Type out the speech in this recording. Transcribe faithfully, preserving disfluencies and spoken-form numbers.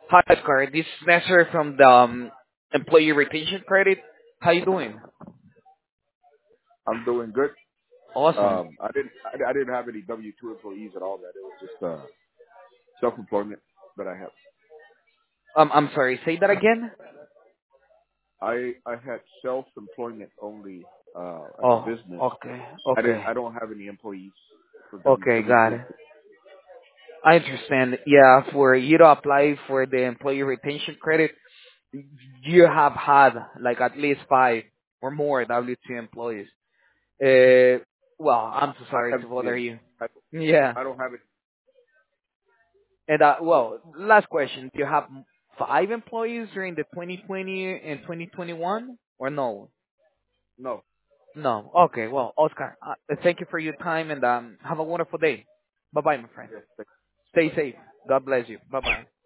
Hi, Oscar. This is Nestor from the um, Employee Retention Credit. How you doing? I'm doing good. Awesome. Um, I didn't I, I didn't have any W two employees at all. That it was just uh, self employment that I have. Um, I'm sorry. Say that again. I I had self employment only uh, as a Oh, business. okay, I didn't okay, I don't have any employees for W okay. W Got two. it. I understand. Yeah, for you to apply for the Employee Retention Credit, you have had like at least five or more W two employees. Uh, well, I'm so I sorry have to bother yeah. you. I Yeah. I don't have it. And uh, well, last question: do you have five employees during the twenty twenty and twenty twenty-one, or no? No. No. Okay. Well, Oscar, uh, thank you for your time and um, have a wonderful day. Bye bye, my friend. Yes. Stay safe. God bless you. Bye bye.